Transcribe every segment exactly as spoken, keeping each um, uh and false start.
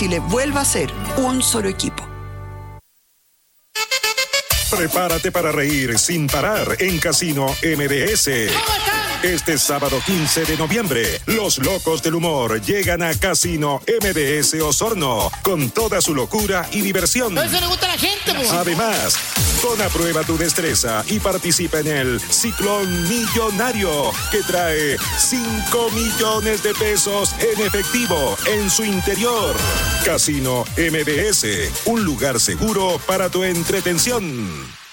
Chile vuelva a ser un solo equipo. Prepárate para reír sin parar en Casino M D S. Este sábado quince de noviembre, los locos del humor llegan a Casino M D S Osorno con toda su locura y diversión. Eso le gusta a la gente, pues. Además, pon a prueba tu destreza y participa en el Ciclón Millonario, que trae cinco millones de pesos en efectivo en su interior. Casino M D S, un lugar seguro para tu entretención.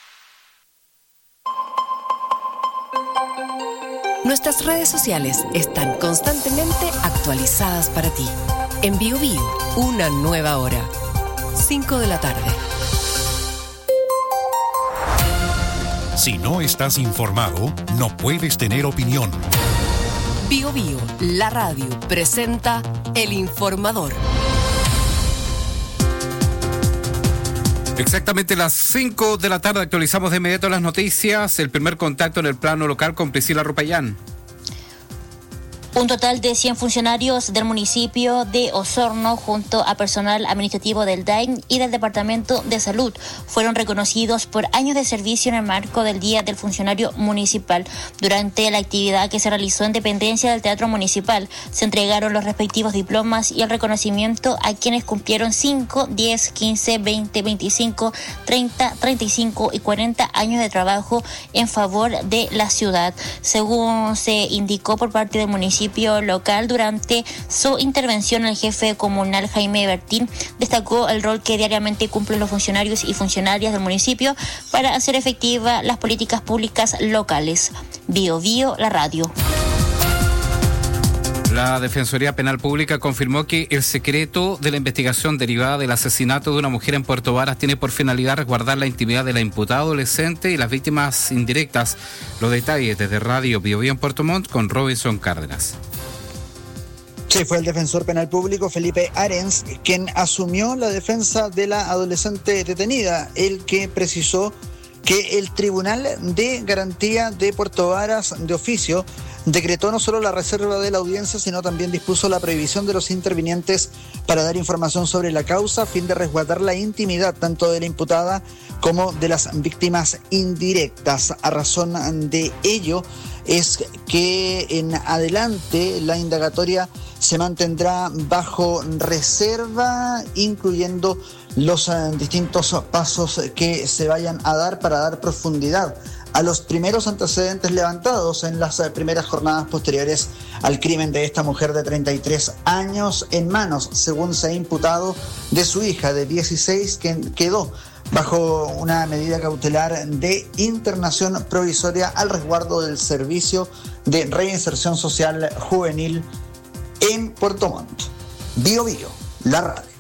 Nuestras redes sociales están constantemente actualizadas para ti. En Bio Bio, una nueva hora. cinco de la tarde. Si no estás informado, no puedes tener opinión. Bio Bio, la radio, presenta El Informador. Exactamente las cinco de la tarde actualizamos de inmediato las noticias. El primer contacto en el plano local con Priscila Rupayán. Un total de cien funcionarios del municipio de Osorno, junto a personal administrativo del D A I N y del Departamento de Salud, fueron reconocidos por años de servicio en el marco del Día del Funcionario Municipal. Durante la actividad que se realizó en dependencia del Teatro Municipal, se entregaron los respectivos diplomas y el reconocimiento a quienes cumplieron cinco, diez, quince, veinte, veinticinco, treinta, treinta y cinco y cuarenta años de trabajo en favor de la ciudad. Según se indicó por parte del municipio local, durante su intervención, el jefe comunal Jaime Bertín destacó el rol que diariamente cumplen los funcionarios y funcionarias del municipio para hacer efectivas las políticas públicas locales. Bio Bio, la radio. La Defensoría Penal Pública confirmó que el secreto de la investigación derivada del asesinato de una mujer en Puerto Varas tiene por finalidad resguardar la intimidad de la imputada adolescente y las víctimas indirectas. Los detalles desde Radio Bio Bio en Puerto Montt con Robinson Cárdenas. Sí, fue el defensor penal público Felipe Arens quien asumió la defensa de la adolescente detenida, el que precisó que el Tribunal de Garantía de Puerto Varas de oficio decretó no solo la reserva de la audiencia, sino también dispuso la prohibición de los intervinientes para dar información sobre la causa a fin de resguardar la intimidad tanto de la imputada como de las víctimas indirectas. A razón de ello es que en adelante la indagatoria se mantendrá bajo reserva, incluyendo los distintos pasos que se vayan a dar para dar profundidad a los primeros antecedentes levantados en las primeras jornadas posteriores al crimen de esta mujer de treinta y tres años en manos, según se ha imputado, de su hija de dieciséis, que quedó bajo una medida cautelar de internación provisoria al resguardo del Servicio de Reinserción Social Juvenil en Puerto Montt. Bio Bio, la radio.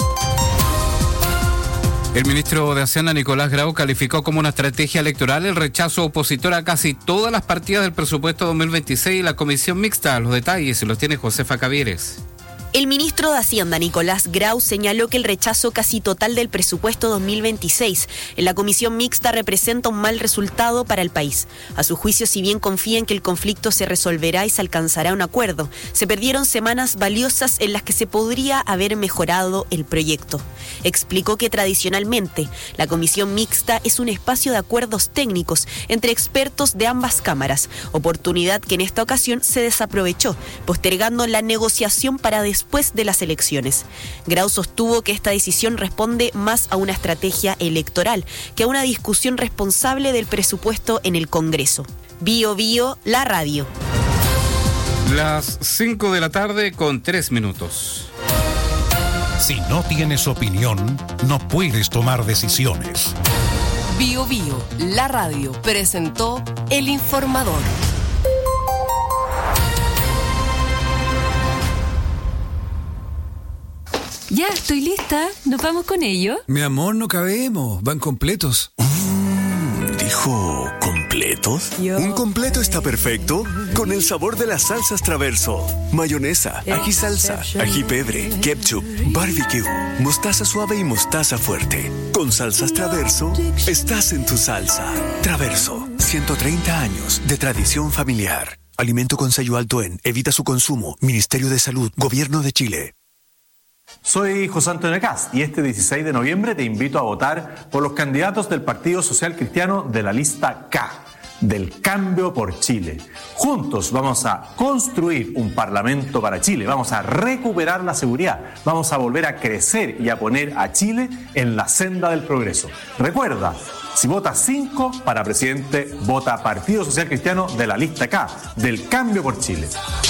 El ministro de Hacienda, Nicolás Grau, calificó como una estrategia electoral el rechazo opositor a casi todas las partidas del presupuesto dos mil veintiséis y la comisión mixta. Los detalles los tiene Josefa Cavieres. El ministro de Hacienda, Nicolás Grau, señaló que el rechazo casi total del presupuesto dos mil veintiséis en la comisión mixta representa un mal resultado para el país. A su juicio, si bien confía en que el conflicto se resolverá y se alcanzará un acuerdo, se perdieron semanas valiosas en las que se podría haber mejorado el proyecto. Explicó que tradicionalmente la comisión mixta es un espacio de acuerdos técnicos entre expertos de ambas cámaras, oportunidad que en esta ocasión se desaprovechó, postergando la negociación para después después de las elecciones. Grau sostuvo que esta decisión responde más a una estrategia electoral que a una discusión responsable del presupuesto en el Congreso. Bio Bio, la radio. Las cinco de la tarde con tres minutos. Si no tienes opinión, no puedes tomar decisiones. Bio Bio, la radio, presentó El Informador. Ya, estoy lista. ¿Nos vamos con ello? Mi amor, no cabemos. Van completos. Mm, ¿Dijo completos? Yo Un completo está perfecto con el sabor de las salsas Traverso. Mayonesa, ají salsa, ají pebre, ketchup, barbecue, mostaza suave y mostaza fuerte. Con salsas Traverso, estás en tu salsa. Traverso, ciento treinta años de tradición familiar. Alimento con sello alto en Evita su consumo. Ministerio de Salud, Gobierno de Chile. Soy José Antonio Cast y este dieciséis de noviembre te invito a votar por los candidatos del Partido Social Cristiano de la lista K, del Cambio por Chile. Juntos vamos a construir un Parlamento para Chile, vamos a recuperar la seguridad, vamos a volver a crecer y a poner a Chile en la senda del progreso. Recuerda, si votas cinco para presidente, vota Partido Social Cristiano de la lista K, del Cambio por Chile.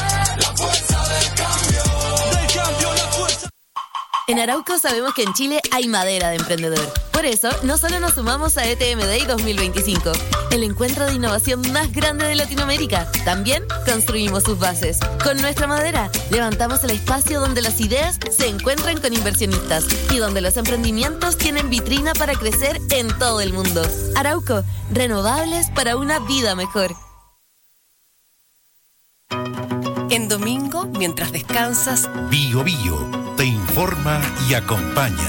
En Arauco sabemos que en Chile hay madera de emprendedor. Por eso, no solo nos sumamos a E T M Day dos mil veinticinco, el encuentro de innovación más grande de Latinoamérica, también construimos sus bases. Con nuestra madera, levantamos el espacio donde las ideas se encuentran con inversionistas y donde los emprendimientos tienen vitrina para crecer en todo el mundo. Arauco, renovables para una vida mejor. En domingo, mientras descansas, Bio Bio te informa y acompaña.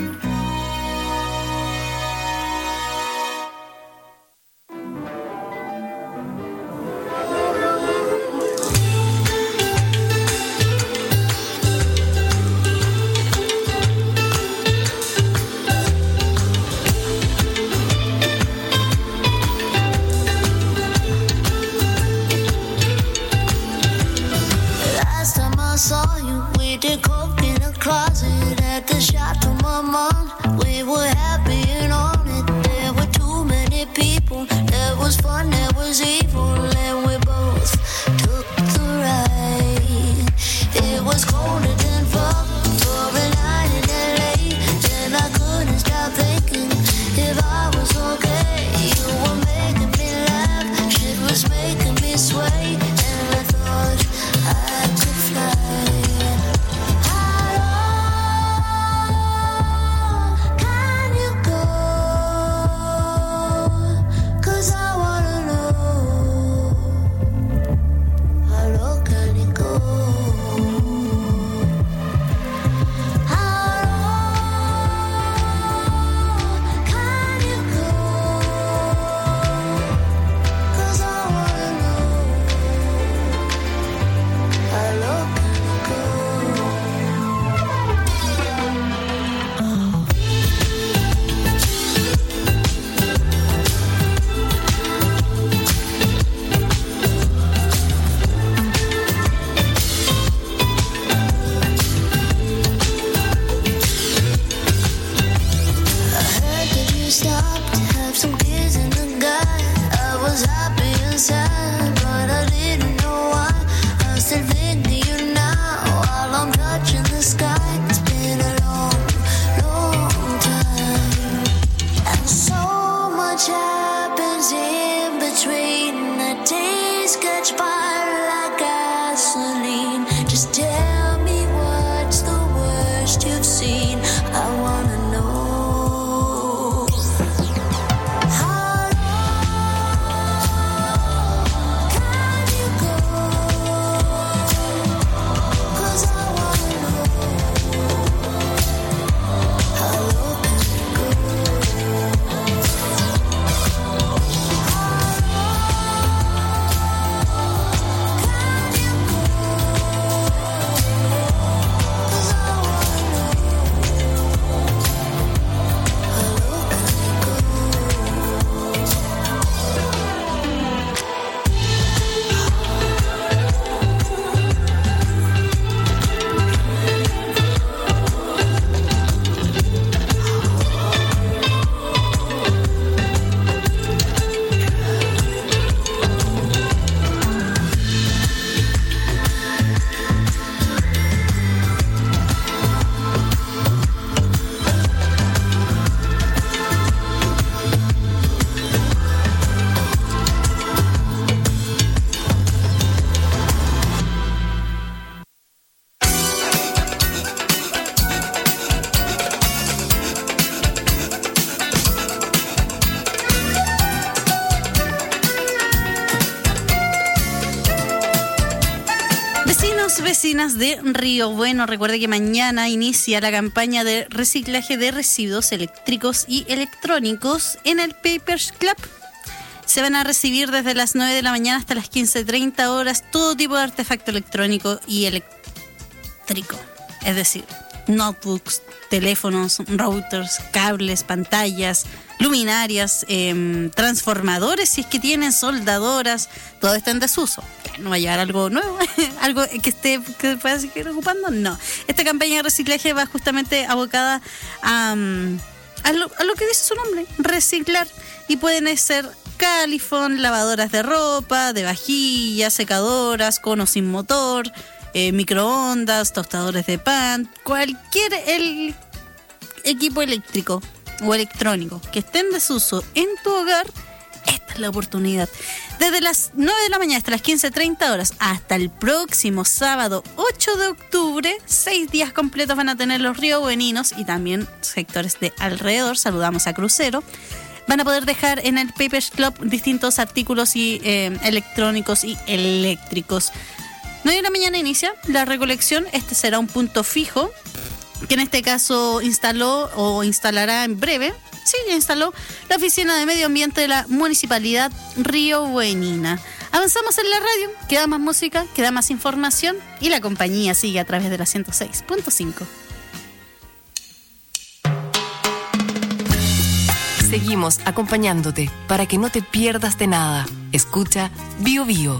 Vecinas de Río Bueno, recuerde que mañana inicia la campaña de reciclaje de residuos eléctricos y electrónicos en el Papers Club. Se van a recibir desde las nueve de la mañana hasta las quince treinta horas todo tipo de artefacto electrónico y eléctrico. Es decir, notebooks, teléfonos, routers, cables, pantallas, luminarias, eh, transformadores, si es que tienen, soldadoras, todo está en desuso. ¿No va a llegar algo nuevo? ¿Algo que esté que pueda seguir ocupando? No. Esta campaña de reciclaje va justamente abocada a, a, lo, a lo que dice su nombre, reciclar. Y pueden ser califón, lavadoras de ropa, de vajillas, secadoras, conos sin motor, eh, microondas, tostadores de pan, cualquier el equipo eléctrico o electrónico que esté en desuso en tu hogar. Esta es la oportunidad. Desde las nueve de la mañana hasta las quince treinta horas hasta el próximo sábado ocho de octubre, seis días completos van a tener los riobueninos y también sectores de alrededor. Saludamos a Crucero. Van a poder dejar en el Papers Club distintos artículos y, eh, electrónicos y eléctricos. nueve de la mañana inicia la recolección. Este será un punto fijo que en este caso instaló o instalará en breve. Sí, instaló la Oficina de Medio Ambiente de la Municipalidad Riobuenina. Avanzamos en la radio, queda más música, queda más información y la compañía sigue a través de la ciento seis punto cinco. Seguimos acompañándote para que no te pierdas de nada. Escucha Bio Bio.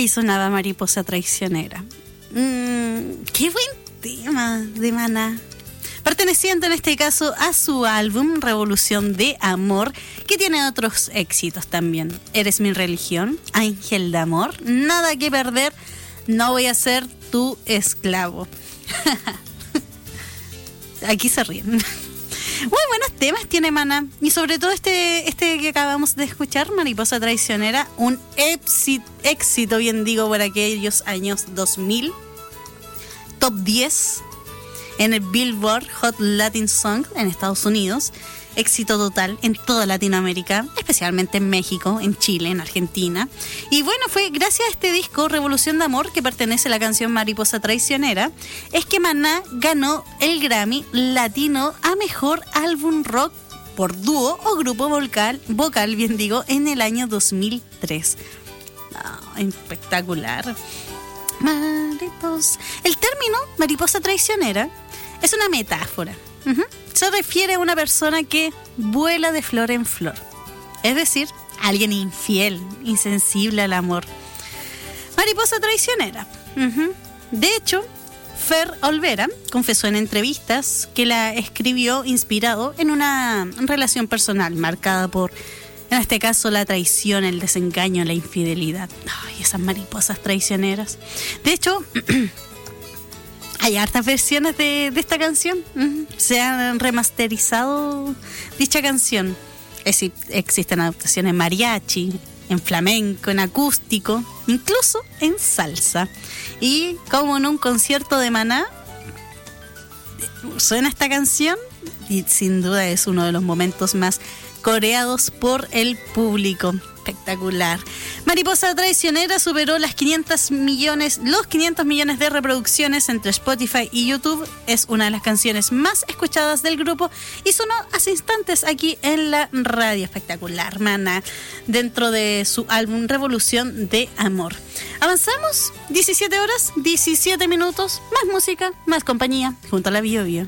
sonaba Mariposa Traicionera. Mm, qué buen tema de Maná. Perteneciente en este caso a su álbum Revolución de Amor, que tiene otros éxitos también. Eres mi religión, Ángel de Amor, Nada que perder, No voy a ser tu esclavo. Aquí se ríen. Muy buenos temas tiene Maná. Y sobre todo este, este que acabamos de escuchar, Mariposa Traicionera, un éxito, éxito, bien digo, por aquellos años dos mil. Top diez en el Billboard Hot Latin Song en Estados Unidos. Éxito total en toda Latinoamérica, especialmente en México, en Chile, en Argentina. Y bueno, fue gracias a este disco, Revolución de Amor, que pertenece a la canción Mariposa Traicionera, es que Maná ganó el Grammy Latino a Mejor Álbum Rock por dúo o grupo vocal, vocal bien digo, en el año dos mil tres. Oh, espectacular. Mariposa. El término Mariposa Traicionera es una metáfora. Uh-huh. Se refiere a una persona que vuela de flor en flor, es decir, alguien infiel, insensible al amor. Mariposa traicionera. Uh-huh. De hecho, Fer Olvera confesó en entrevistas que la escribió inspirado en una relación personal marcada por, en este caso, la traición, el desengaño, la infidelidad. Ay, esas mariposas traicioneras. De hecho, hay hartas versiones de, de esta canción. Uh-huh. Se han remasterizado dicha canción. Es, existen adaptaciones en mariachi, en flamenco, en acústico, incluso en salsa. Y como en un concierto de Maná suena esta canción y sin duda es uno de los momentos más coreados por el público. Espectacular. Mariposa Traicionera superó las quinientos millones, los quinientos millones de reproducciones entre Spotify y YouTube. Es una de las canciones más escuchadas del grupo y sonó hace instantes aquí en la radio. Espectacular, Maná, dentro de su álbum Revolución de Amor. Avanzamos, diecisiete horas, diecisiete minutos, más música, más compañía, junto a la Bio Bio.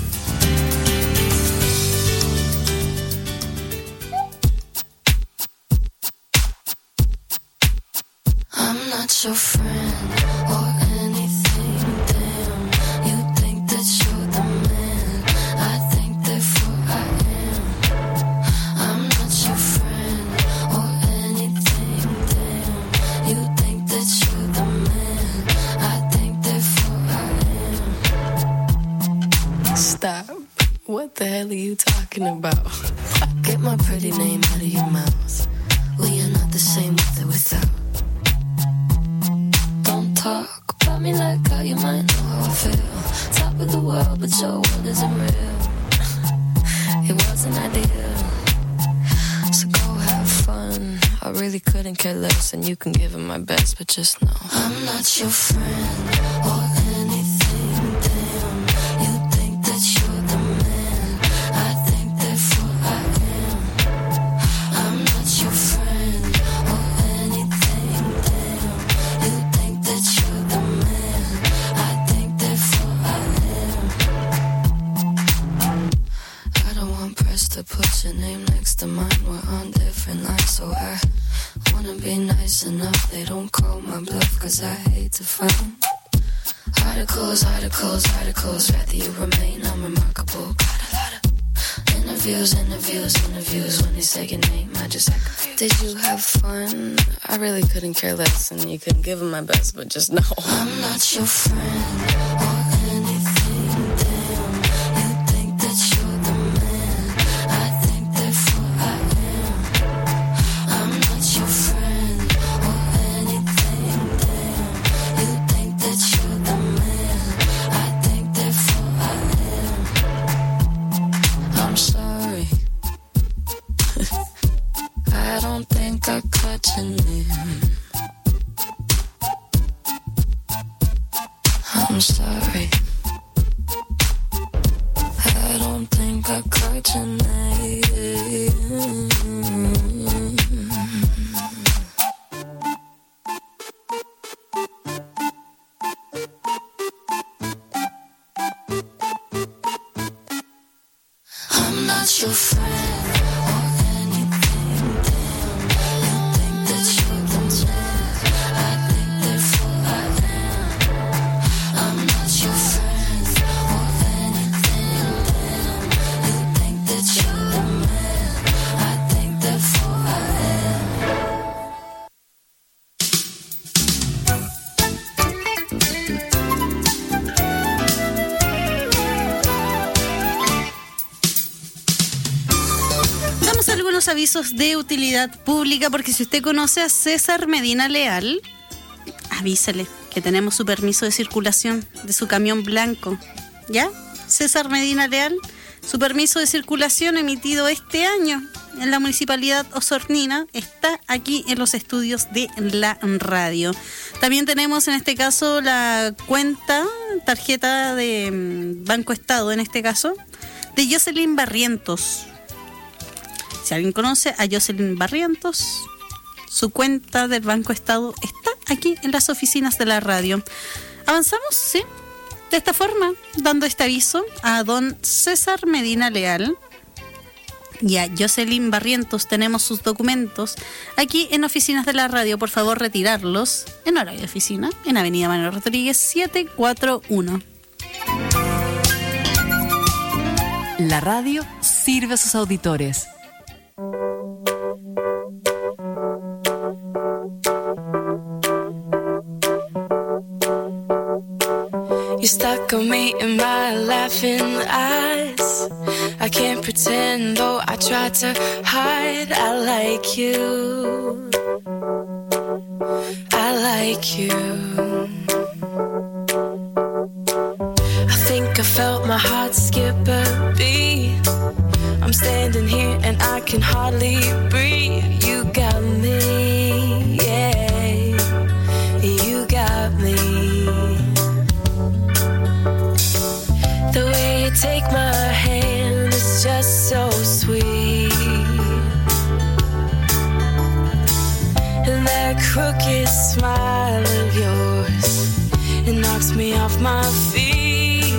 I'm not your friend or anything, damn. You think that you're the man, I think therefore I am. I'm not your friend or anything, damn. You think that you're the man, I think therefore I am. Stop. What the hell are you talking about? Get my pretty name out of your mouth. We are not the same with or without. Talk about me like how you might know how I feel. Top of the world, but your world isn't real. It wasn't ideal. So go have fun. I really couldn't care less, and you can give it my best, but just know I'm not your friend or anything, damn. You think that you're the man, I think therefore I am. I'm not your friend or anything, damn. You think that you're the man, I think therefore I am. I don't want press to put your name next to mine. We're on different lines, so I wanna be nice enough. They don't call my bluff, cause I hate to find articles, articles, articles. Rather you remain unremarkable. Got a lot of interviews, interviews, interviews. When they say your name, I just act confused. Did you have fun? I really couldn't care less, and you couldn't give them my best, but just know I'm not your friend or anything, damn. You think that you're the man, I think therefore I am. I'm not your friend or anything, damn. You think that you're the man, I think therefore I am. I'm sorry. I don't think I caught your name. I'm sorry. I don't think I caught your name. I'm not your friend or anything, damn. You think that you're the man, I think los avisos de utilidad pública, porque si usted conoce a César Medina Leal, avísele que tenemos su permiso de circulación de su camión blanco. ¿Ya? César Medina Leal, su permiso de circulación emitido este año en la Municipalidad Osornina está aquí en los estudios de la radio. También tenemos en este caso la cuenta, tarjeta de um, Banco Estado en este caso, de Jocelyn Barrientos. Si alguien conoce a Jocelyn Barrientos, su cuenta del Banco Estado está aquí en las oficinas de la radio. ¿Avanzamos? Sí. De esta forma, dando este aviso a don César Medina Leal y a Jocelyn Barrientos, tenemos sus documentos aquí en oficinas de la radio. Por favor, retirarlos en horario de oficina en Avenida Manuel Rodríguez setecientos cuarenta y uno. La radio sirve a sus auditores. You stuck on me in my laughing eyes. I can't pretend, though I try to hide. I like you. I like you. I think I felt my heart skip a beat. I'm standing here and I can hardly breathe. You got me, yeah. You got me. The way you take my hand is just so sweet. And that crooked smile of yours, it knocks me off my feet.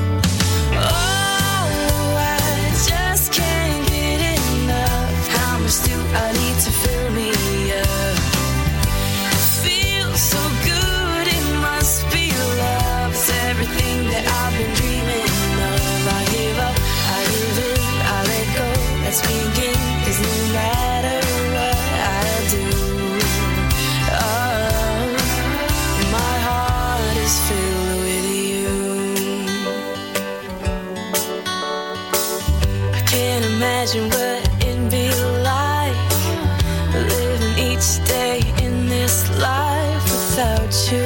Oh, I just can't get enough. How much do I need to fill me up? It feels so good, it must be love. It's everything that I've been dreaming. I give up, I give in, I let go, let's begin. Cause no matter what I do, oh, my heart is filled with you. I can't imagine what it'd be like living each day in this life without you,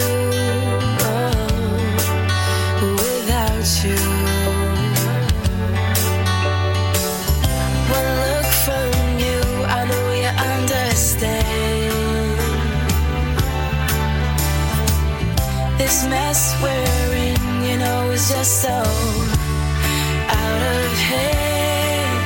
oh, without you. This mess we're in, you know, is just so out of hand.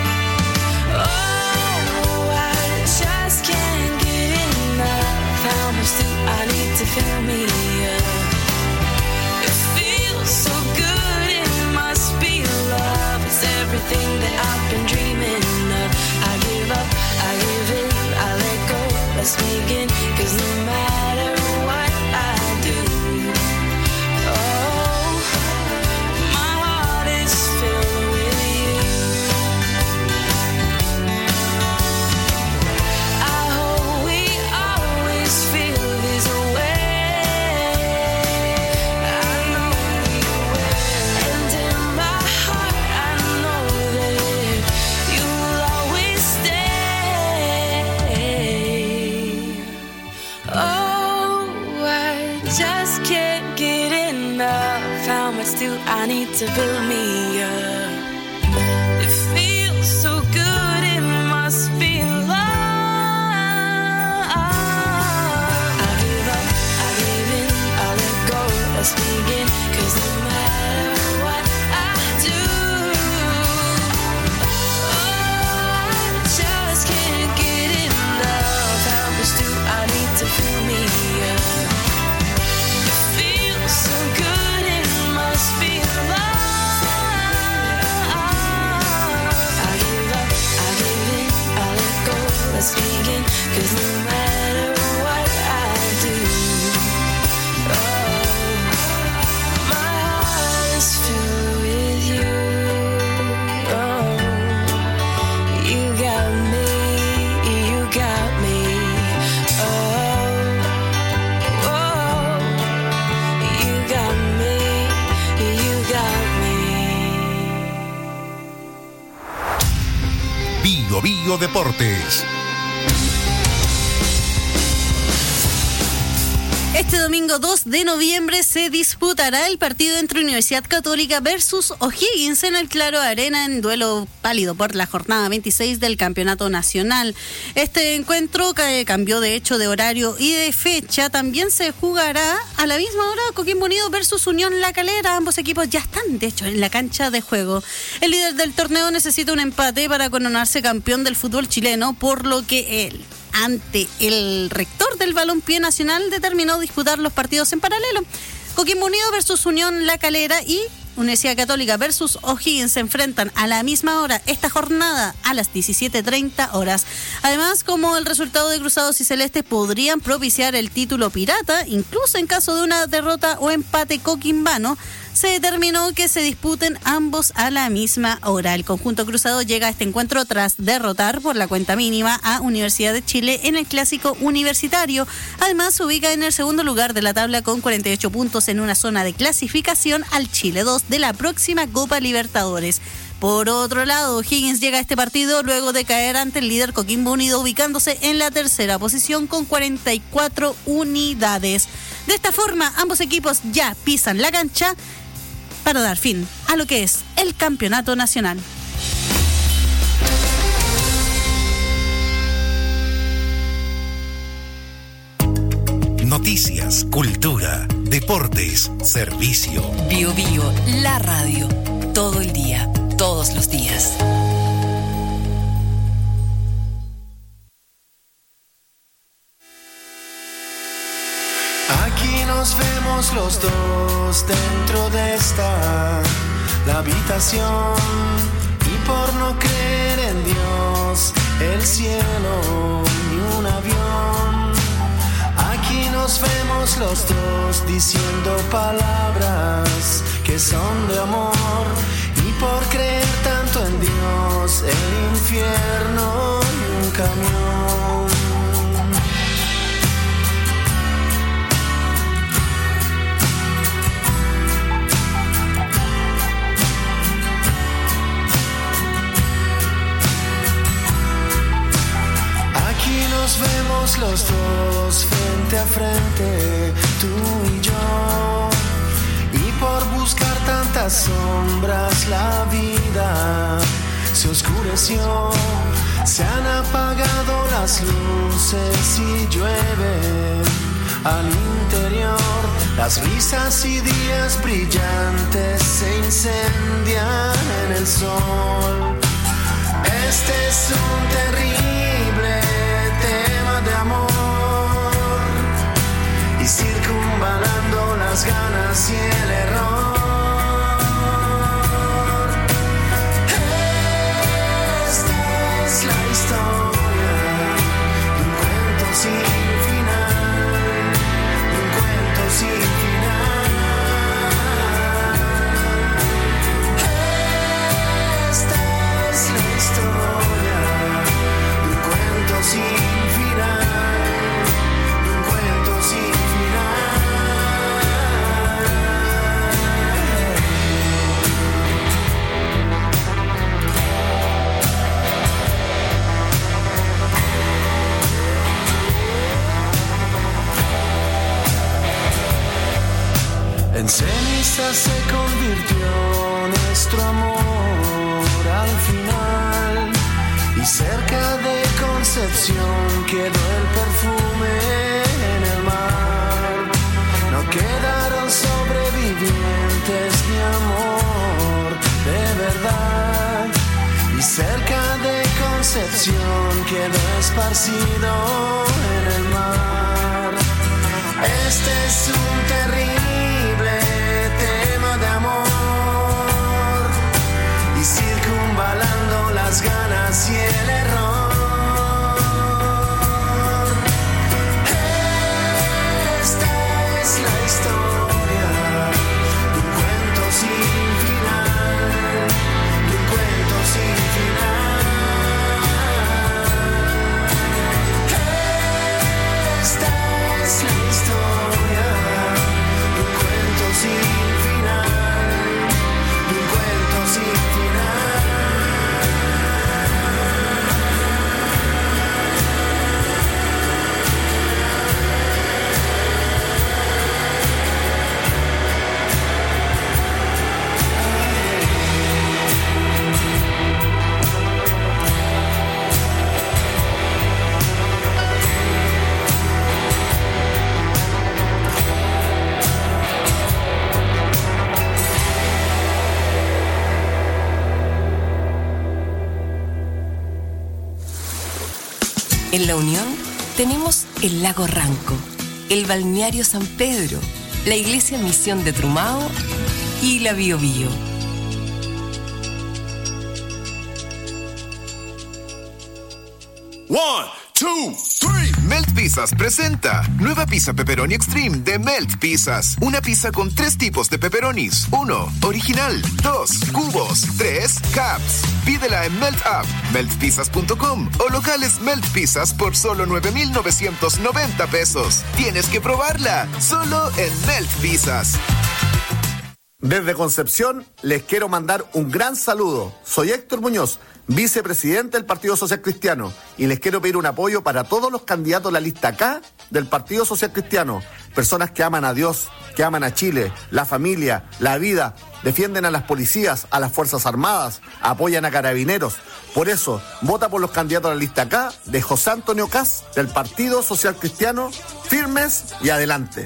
Oh, I just can't get enough. How much do I need to fill me up? It feels so good, it must be love. It's everything that I've been dreaming of. I give up, I give in, I let go, let's begin. Cause no matter what I do, I need to build me up. It feels so good, it must be love. I give up, I give in, I let go, let's begin. Cause no matter what I do, oh, I just can't get enough. How much do I need to fill me up? It feels so good, it must be love. Radio Deportes. Este domingo dos de noviembre se disputará el partido entre Universidad Católica versus O'Higgins en el Claro Arena en duelo válido por la jornada veintiséis del Campeonato Nacional. Este encuentro que cambió de hecho de horario y de fecha. También se jugará a la misma hora Coquimbo Unido versus Unión La Calera. Ambos equipos ya están de hecho en la cancha de juego. El líder del torneo necesita un empate para coronarse campeón del fútbol chileno, por lo que él, ante el rector del balompié nacional, determinó disputar los partidos en paralelo. Coquimbo Unido versus Unión La Calera y Universidad Católica versus O'Higgins se enfrentan a la misma hora esta jornada a las diecisiete treinta horas. Además, como el resultado de Cruzados y Celestes podrían propiciar el título pirata, incluso en caso de una derrota o empate coquimbano, se determinó que se disputen ambos a la misma hora. El conjunto cruzado llega a este encuentro tras derrotar por la cuenta mínima a Universidad de Chile en el Clásico Universitario. Además, se ubica en el segundo lugar de la tabla con cuarenta y ocho puntos en una zona de clasificación al Chile dos de la próxima Copa Libertadores. Por otro lado, Higgins llega a este partido luego de caer ante el líder Coquimbo Unido, ubicándose en la tercera posición con cuarenta y cuatro unidades. De esta forma, ambos equipos ya pisan la cancha para dar fin a lo que es el campeonato nacional. Noticias, cultura, deportes, servicio. Bio Bio, la radio. Todo el día, todos los días. Aquí nos vemos los dos dentro de esta la habitación, y por no creer en Dios, el cielo y un avión. Aquí nos vemos los dos diciendo palabras que son de amor, y por creer tanto en Dios, el infierno y un camión. Nos vemos los dos frente a frente, tú y yo, y por buscar tantas sombras la vida se oscureció, se han apagado las luces y llueve al interior, las risas y días brillantes se incendian en el sol. Este es un terrible tema de amor, y circunvalando las ganas y el error. Esta es la historia de un cuento sin final, de un cuento sin final. Esta es la historia de un cuento sin final. En ceniza se convirtió nuestro amor al final, y cerca de Concepción quedó el perfume en el mar. No quedaron sobrevivientes ni amor de verdad, y cerca de Concepción quedó esparcido en el mar. Este es un terrible tema de amor, y circunvalando las ganas y el error. Esta es la historia de un cuento sin final, de un cuento sin final. Esta es la historia En La Unión tenemos el lago Ranco, el balneario San Pedro, la iglesia Misión de Trumao y la Bio Bio. One, two, three. Melt Pizzas presenta nueva pizza pepperoni extreme de Melt Pizzas. Una pizza con tres tipos de pepperonis. Uno, original. Dos, cubos. Tres, caps. Pídela en Melt App, melt pizzas punto com o locales Melt Pizzas por solo nueve mil novecientos noventa pesos. Tienes que probarla, solo en Melt Pizzas. Desde Concepción les quiero mandar un gran saludo. Soy Héctor Muñoz, vicepresidente del Partido Social Cristiano, y les quiero pedir un apoyo para todos los candidatos de la lista K del Partido Social Cristiano. Personas que aman a Dios, que aman a Chile, la familia, la vida, defienden a las policías, a las Fuerzas Armadas, apoyan a carabineros. Por eso, vota por los candidatos de la lista K de José Antonio Kast del Partido Social Cristiano, firmes y adelante.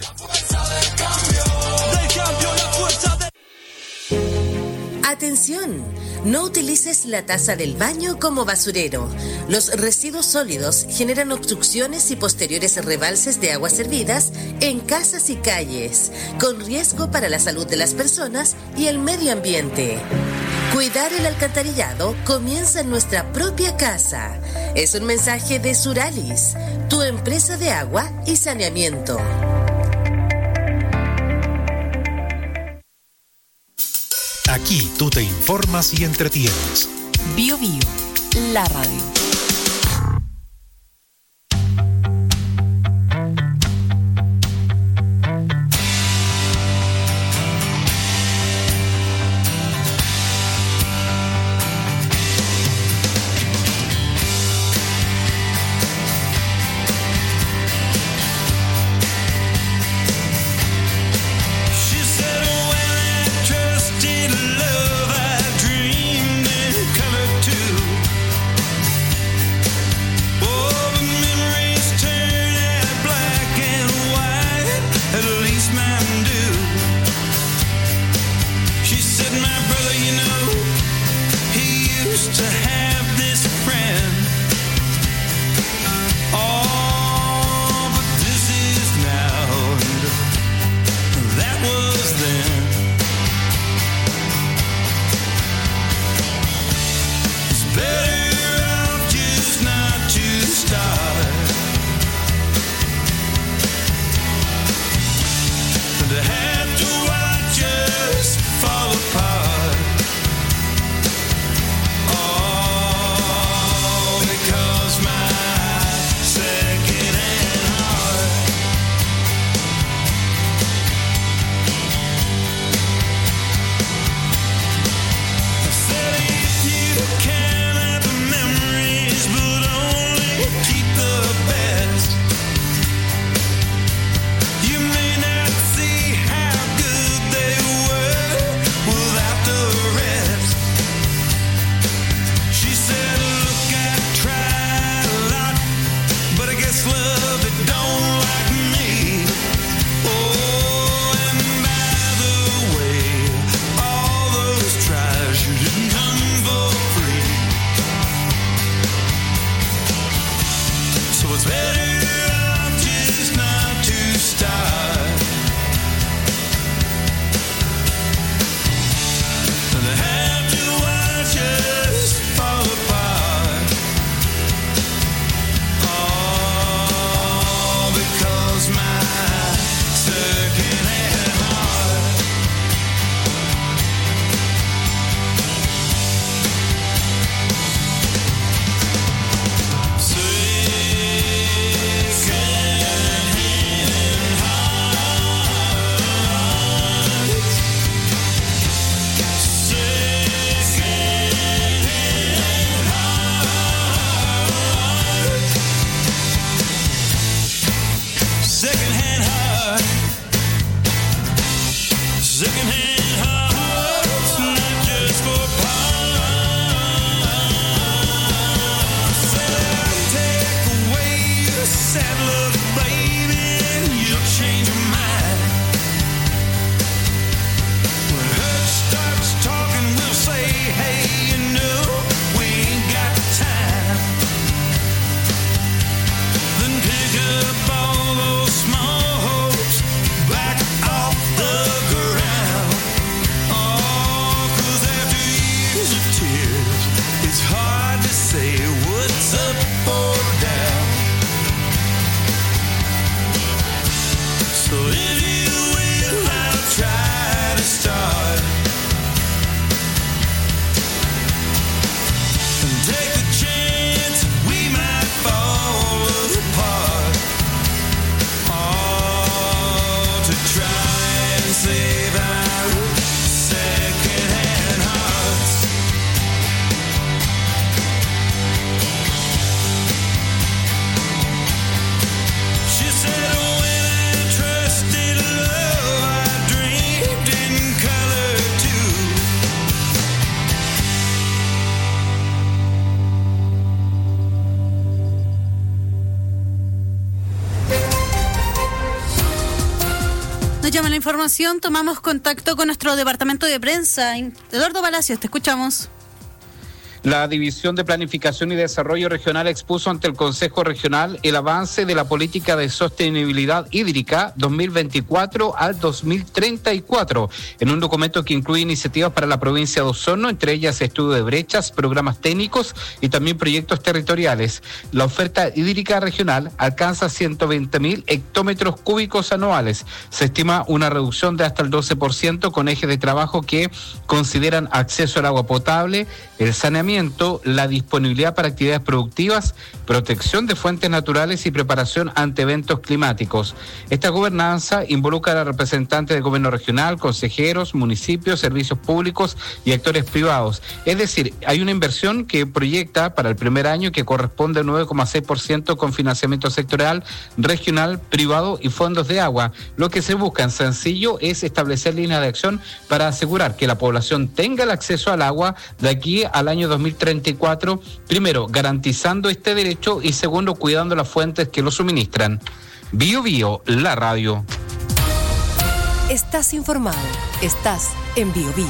Atención, no utilices la taza del baño como basurero. Los residuos sólidos generan obstrucciones y posteriores rebalses de aguas servidas en casas y calles, con riesgo para la salud de las personas y el medio ambiente. Cuidar el alcantarillado comienza en nuestra propia casa. Es un mensaje de Suralis, tu empresa de agua y saneamiento. Aquí tú te informas y entretienes. Bio Bio, la radio. información tomamos contacto con nuestro departamento de prensa. Eduardo Palacios, te escuchamos. La División de Planificación y Desarrollo Regional expuso ante el Consejo Regional el avance de la política de sostenibilidad hídrica dos mil veinticuatro al dos mil treinta y cuatro, en un documento que incluye iniciativas para la provincia de Osorno, entre ellas estudio de brechas, programas técnicos y también proyectos territoriales. La oferta hídrica regional alcanza ciento veinte mil hectómetros cúbicos anuales. Se estima una reducción de hasta el doce por ciento con ejes de trabajo que consideran acceso al agua potable, el saneamiento, la disponibilidad para actividades productivas, protección de fuentes naturales y preparación ante eventos climáticos. Esta gobernanza involucra a representantes del gobierno regional, consejeros, municipios, servicios públicos y actores privados. Es decir, hay una inversión que proyecta para el primer año que corresponde al nueve coma seis por ciento con financiamiento sectorial, regional, privado y fondos de agua. Lo que se busca en sencillo es establecer líneas de acción para asegurar que la población tenga el acceso al agua de aquí al año dos mil treinta y cuatro, primero garantizando este derecho y segundo cuidando las fuentes que lo suministran. Bio Bio, la radio. Estás informado, estás en Bio Bio.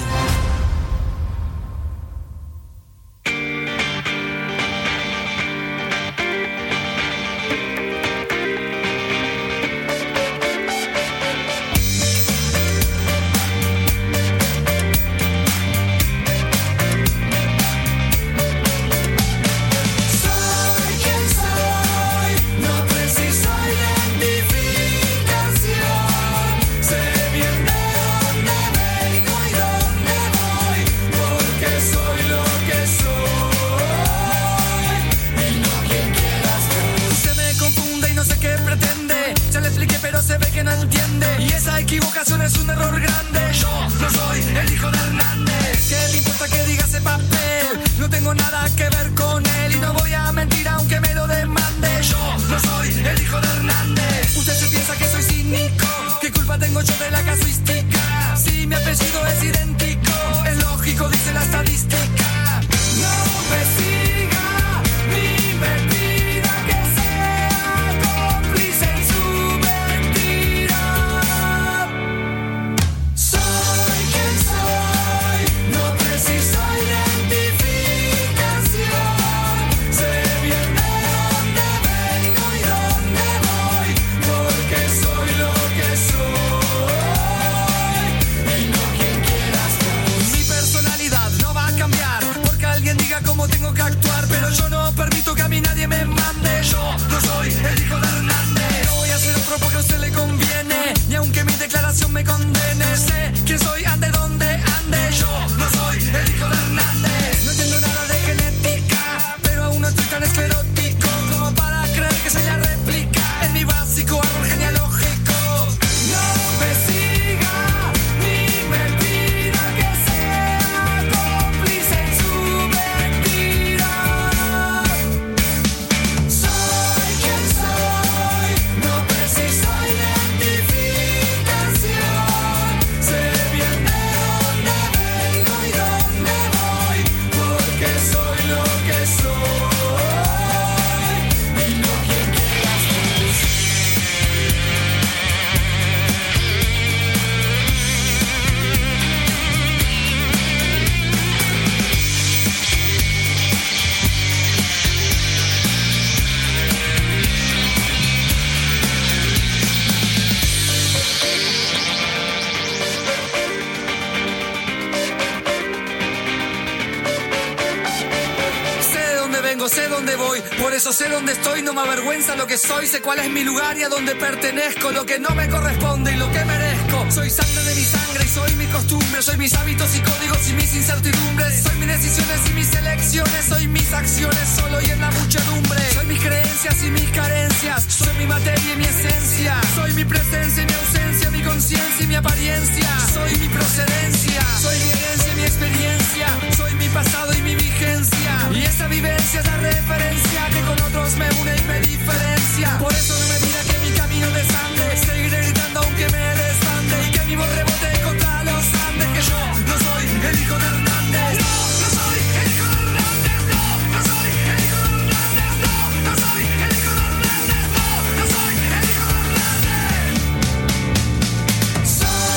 Sé dónde voy, por eso sé dónde estoy, no me avergüenza lo que soy, sé cuál es mi lugar y a dónde pertenezco, lo que no me corresponde y lo que merezco. Soy sangre de mi sangre y soy mi costumbre, soy mis hábitos y códigos y mis incertidumbres, soy mis decisiones y mis elecciones, soy mis acciones solo y en la muchedumbre, soy mis creencias y mis carencias, soy mi materia y mi esencia, soy mi presencia y mi ausencia, mi conciencia y mi apariencia, soy mi procedencia, soy mi herencia y mi experiencia, soy mi pasado y mi vigencia, y esa vivencia es la referencia que con otros me une y me diferencia. Por eso no me pida que mi camino desande, seguiré gritando aunque me desbande y que mi voz rebote contra los Andes, que yo no soy el hijo de Hernández. No, no soy el hijo de Hernández. No, no soy el hijo de Hernández. No, no soy el hijo de Hernández. No, no soy el hijo de Hernández. Soy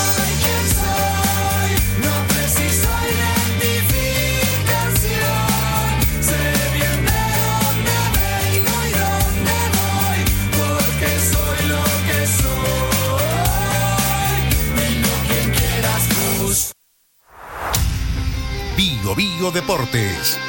Bio Bio Deportes.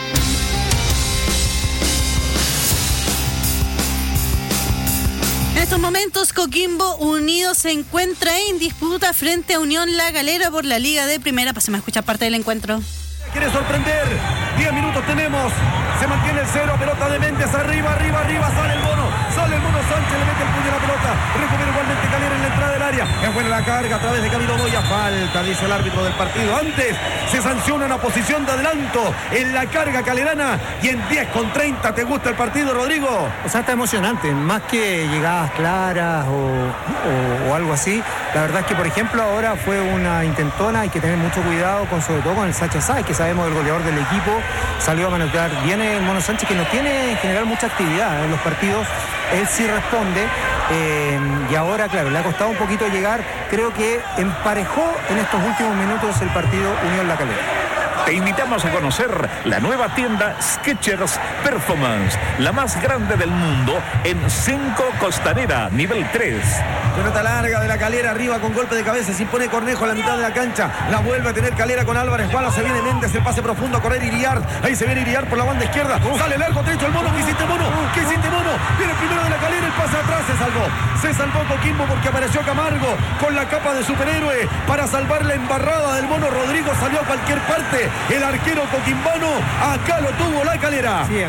En estos momentos, Coquimbo Unido se encuentra en disputa frente a Unión La Calera por la Liga de Primera. Pasemos a escuchar parte del encuentro. Quiere sorprender. diez minutos tenemos. Se mantiene el cero. Pelota de Méndez. Arriba, arriba, arriba. Sale el mono. Sale el mono Sánchez. Le mete el puño a la pelota. Recupera igualmente Calera en la entrada del área. Es buena la carga a través de Camilo Moya. Falta, dice el árbitro del partido. Antes se sanciona una posición de adelanto en la carga calerana. Y en diez con treinta te gusta el partido, Rodrigo. O sea, está emocionante. Más que llegadas claras o, o, o algo así. La verdad es que, por ejemplo, ahora fue una intentona. Hay que tener mucho cuidado, con sobre todo con el Sacha Sáez, que sabemos el goleador del equipo. Salió a manotear bien el Mono Sánchez, que no tiene en general mucha actividad en los partidos. Él sí responde. Eh, y ahora, claro, le ha costado un poquito llegar. Creo que emparejó en estos últimos minutos el partido Unión La Calera. Te invitamos a conocer la nueva tienda Skechers Performance, la más grande del mundo en Cinco Costanera, nivel tres. Pelota larga de la Calera, arriba con golpe de cabeza, se impone Cornejo a la mitad de la cancha, la vuelve a tener Calera con Álvarez, Bala, se viene Méndez, el pase profundo a correr Iriar, ahí se viene Iriar por la banda izquierda, sale largo derecho el mono, ¿qué hiciste mono? ¿Qué hiciste mono? Viene el primero de la Calera, el pase atrás, se salvó, se salvó Coquimbo porque apareció Camargo con la capa de superhéroe para salvar la embarrada del mono. Rodrigo salió a cualquier parte, el arquero coquimbano, acá lo tuvo la Calera. Sí,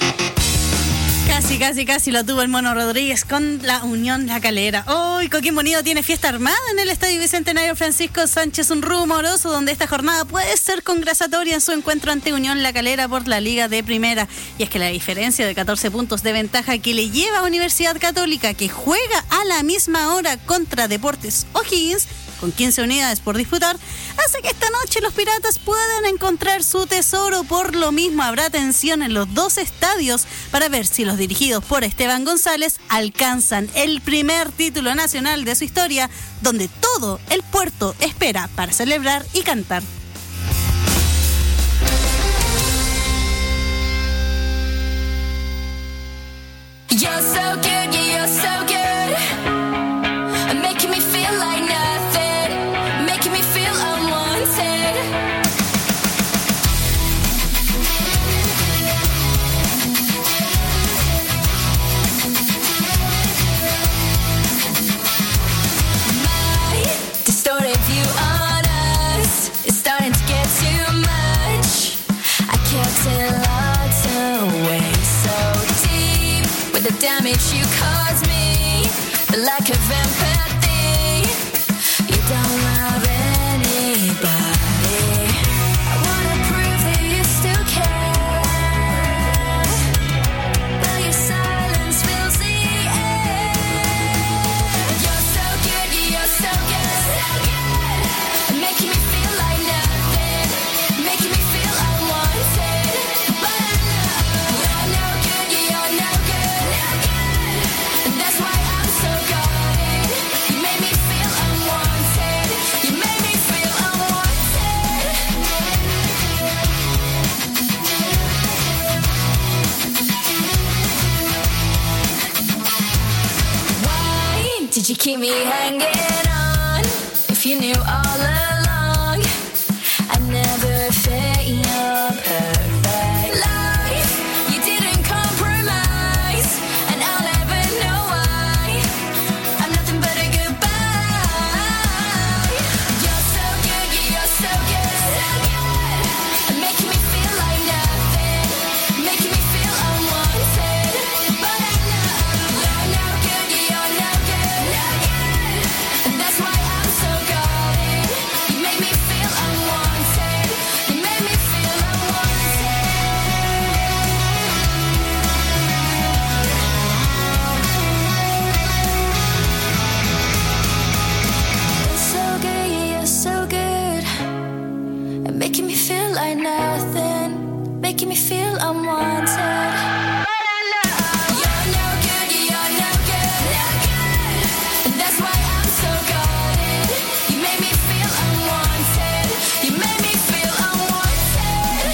Casi, casi, casi lo tuvo el Mono Rodríguez con la Unión La Calera. Hoy Coquimbo Unido tiene fiesta armada en el Estadio Bicentenario Francisco Sánchez, un rumoroso donde esta jornada puede ser congressatoria en su encuentro ante Unión La Calera por la Liga de Primera. Y es que la diferencia de catorce puntos de ventaja que le lleva a Universidad Católica, que juega a la misma hora contra Deportes O'Higgins, con quince unidades por disputar, hace que esta noche los Piratas puedan encontrar su tesoro. Por lo mismo habrá tensión en los dos estadios para ver si los dirigidos por Esteban González alcanzan el primer título nacional de su historia, donde todo el puerto espera para celebrar y cantar. You're so good, you're so good, making me feel like nothing, making me feel unwanted. My distorted view on us is starting to get too much. I kept it locked away so deep with the damage you caused me, the lack of empathy. You don't love anybody. I wanna prove that you still care, but your silence fills the air. You're so good, you're so good, so good, making me feel like nothing, making me feel unwanted. But I know you're no good, you're no good, no good, and that's why I'm so guarded. You made me feel unwanted, you made me feel unwanted. Why did you keep me hanging on if you knew all along I never fit your perfect life? You didn't compromise, and I'll never know why. I'm nothing but a goodbye. You're so good, you're so good, so good, making me feel like nothing, making me feel unwanted. But I know you're no good, you're no good, no good, and that's why I'm so guarded. You made me feel unwanted, you made me feel unwanted. You're so good, you're so good, at making me feel like nothing, making me feel unwanted. You're no good, you're no good, no good, and that's why I'm so guarded. You made me feel unwanted, you made me feel unwanted.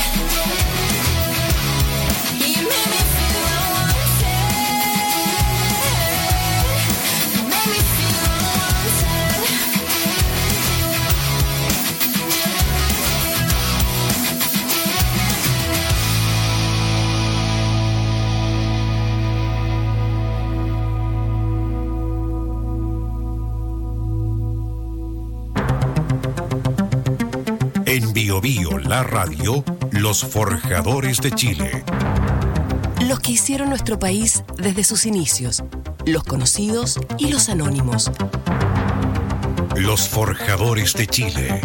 You made me feel unwanted, you made me feel unwanted. Bio Bio, la radio, los forjadores de Chile. Los que hicieron nuestro país desde sus inicios, los conocidos y los anónimos. Los forjadores de Chile.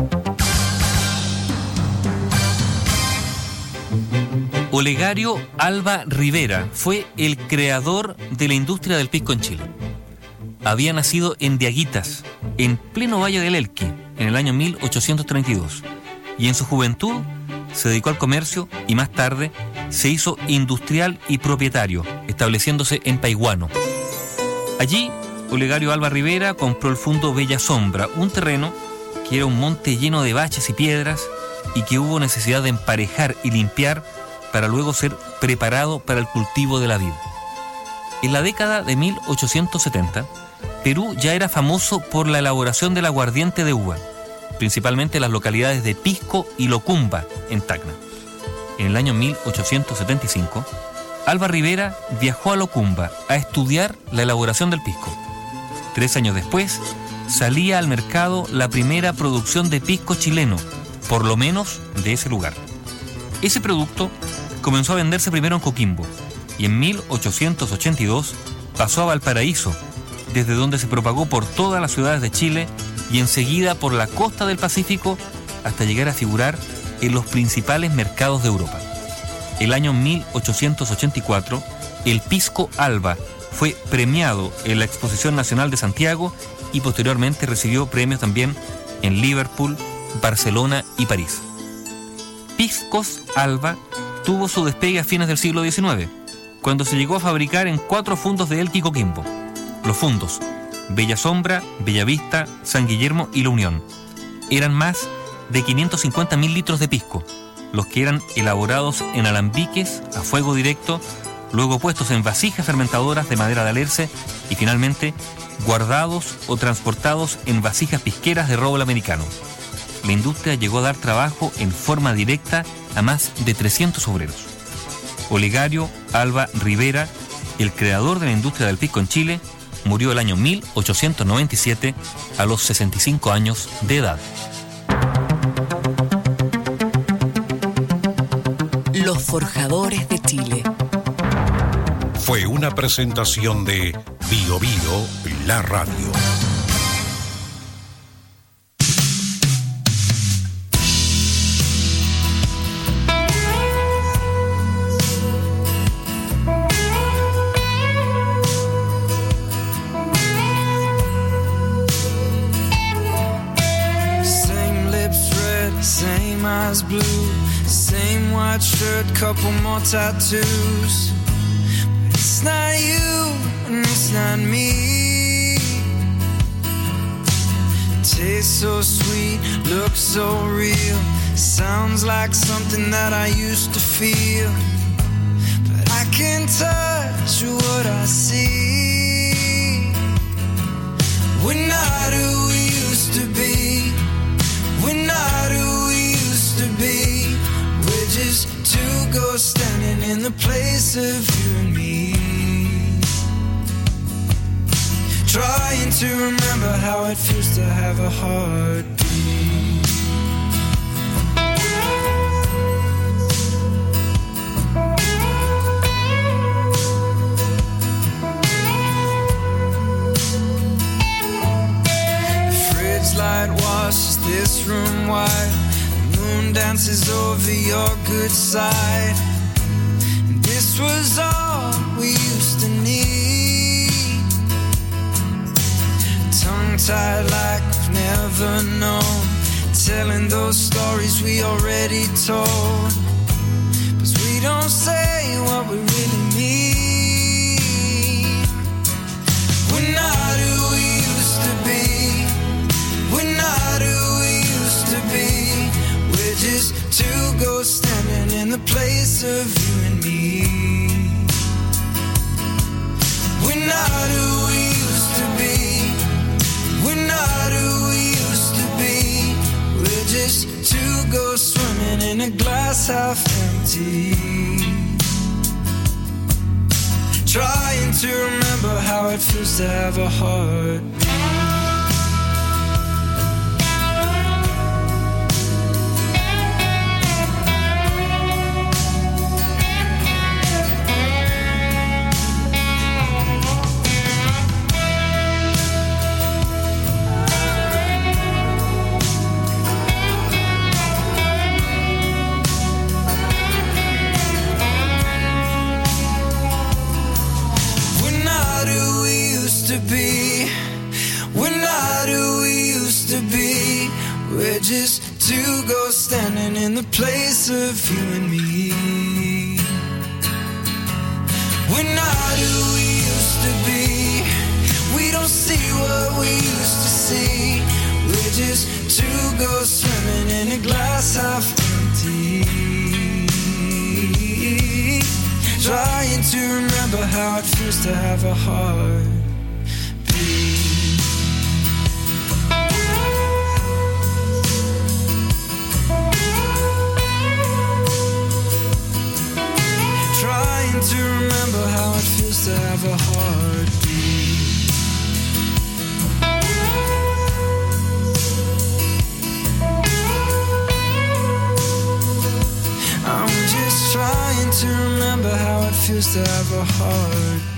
Olegario Alba Rivera fue el creador de la industria del pisco en Chile. Había nacido en Diaguitas, en pleno Valle del Elqui, en el año mil ochocientos treinta y dos, y en su juventud se dedicó al comercio y más tarde se hizo industrial y propietario, estableciéndose en Paiguano. Allí, Olegario Alba Rivera compró el Fundo Bella Sombra, un terreno que era un monte lleno de baches y piedras y que hubo necesidad de emparejar y limpiar para luego ser preparado para el cultivo de la vid. En la década de mil ochocientos setenta, Perú ya era famoso por la elaboración del aguardiente de uva, principalmente en las localidades de Pisco y Locumba, en Tacna. En el año mil ochocientos setenta y cinco, Alba Rivera viajó a Locumba a estudiar la elaboración del pisco. Tres años después, salía al mercado la primera producción de pisco chileno, por lo menos de ese lugar. Ese producto comenzó a venderse primero en Coquimbo y en mil ochocientos ochenta y dos pasó a Valparaíso, desde donde se propagó por todas las ciudades de Chile y enseguida por la costa del Pacífico hasta llegar a figurar en los principales mercados de Europa. El año mil ochocientos ochenta y cuatro, el Pisco Alba fue premiado en la Exposición Nacional de Santiago y posteriormente recibió premios también en Liverpool, Barcelona y París. Piscos Alba tuvo su despegue a fines del siglo diecinueve, cuando se llegó a fabricar en cuatro fundos de Elqui y Coquimbo. Los fundos Bella Sombra, Bellavista, San Guillermo y La Unión. Eran más de quinientos cincuenta mil litros de pisco, los que eran elaborados en alambiques a fuego directo, luego puestos en vasijas fermentadoras de madera de alerce y finalmente guardados o transportados en vasijas pisqueras de roble americano. La industria llegó a dar trabajo en forma directa a más de trescientos obreros. Olegario Alba Rivera, el creador de la industria del pisco en Chile, murió el año mil ochocientos noventa y siete a los sesenta y cinco años de edad. Los forjadores de Chile. Fue una presentación de Bio Bio, la radio. Blue, same white shirt, couple more tattoos. But it's not you and it's not me. Tastes so sweet, looks so real. Sounds like something that I used to feel. But I can't touch what I see. We're not who we used to be. We're not who we used to be. We're just two ghosts standing in the place of you and me. Trying to remember how it feels to have a heartbeat. The fridge light washes this room white. The moon dances over your good side. And this was all we used to need. Tongue-tied like we've never known, telling those stories we already told. But we don't say what we really mean. We're not who we used to be. We're not who we used to be. We're just two ghosts standing in the place of you and me. We're not who we used to be. We're not who we used to be. We're just two ghosts swimming in a glass half empty. Trying to remember how it feels to have a heartbeat. We're just two ghosts standing in the place of you and me. We're not who we used to be. We don't see what we used to see. We're just two ghosts swimming in a glass half empty. Trying to remember how it feels to have a heart. Trying to remember how it feels to have a heartbeat. I'm just trying to remember how it feels to have a heartbeat.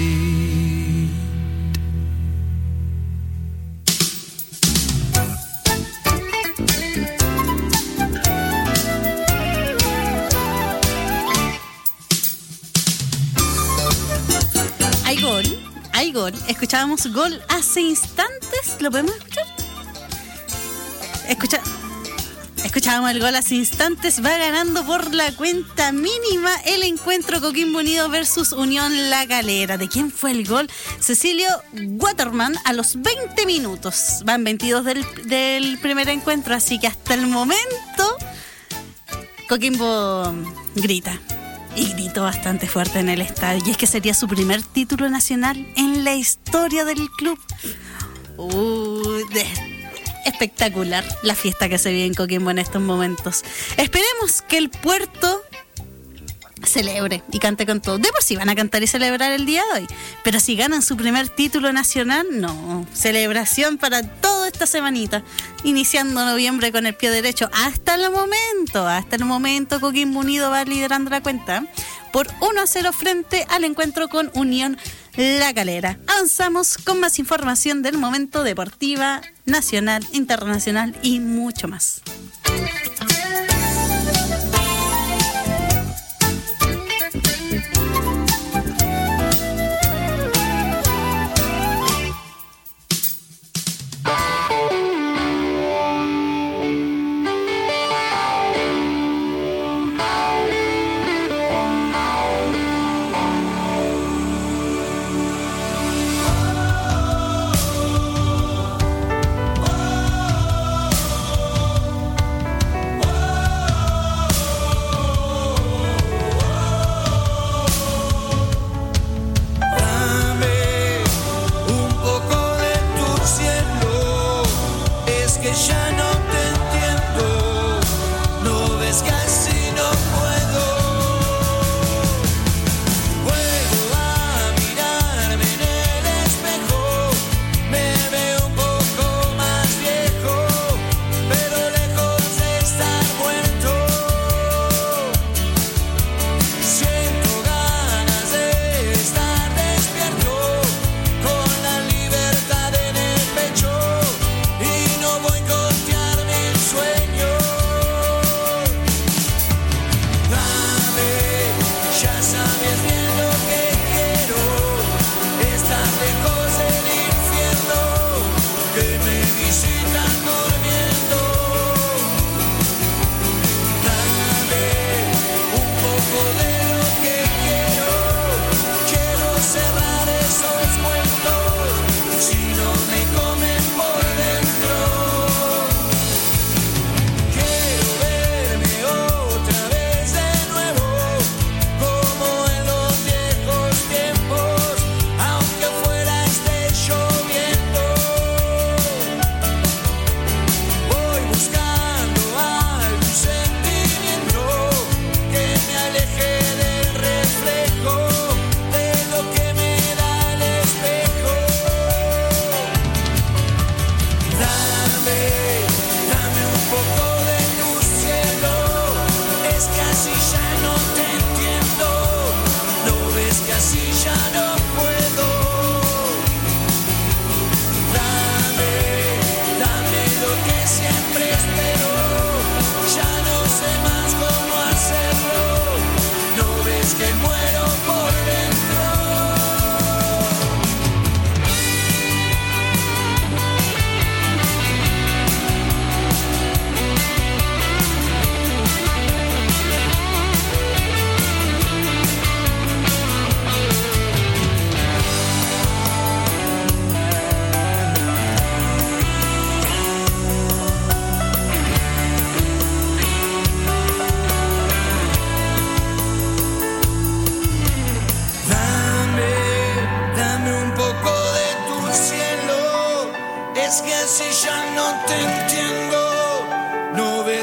Hay gol, hay gol. Escuchábamos gol hace instantes. ¿Lo podemos escuchar? Escucha. Escuchábamos el gol hace instantes. Va ganando por la cuenta mínima el encuentro Coquimbo Unido versus Unión La Calera. ¿De quién fue el gol? Cecilio Waterman a los veinte minutos. Van veintidós del, del primer encuentro, así que hasta el momento Coquimbo grita. Y gritó bastante fuerte en el estadio. Y es que sería su primer título nacional en la historia del club. Uh, de, espectacular la fiesta que se vive en Coquimbo en estos momentos. Esperemos que el Puerto celebre y cante con todo. De por sí van a cantar y celebrar el día de hoy. Pero si ganan su primer título nacional, no. Celebración para toda esta semanita. Iniciando noviembre con el pie derecho. Hasta el momento, hasta el momento Coquimbo Unido va liderando la cuenta por uno a cero frente al encuentro con Unión La Calera. Avanzamos con más información del momento deportiva, nacional, internacional y mucho más.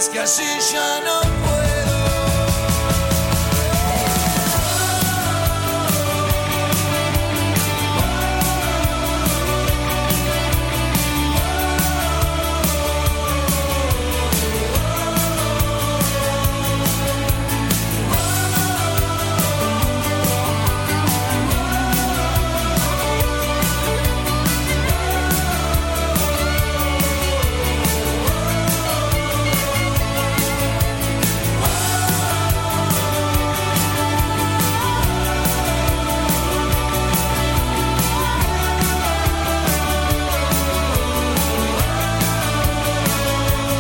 es que así ya no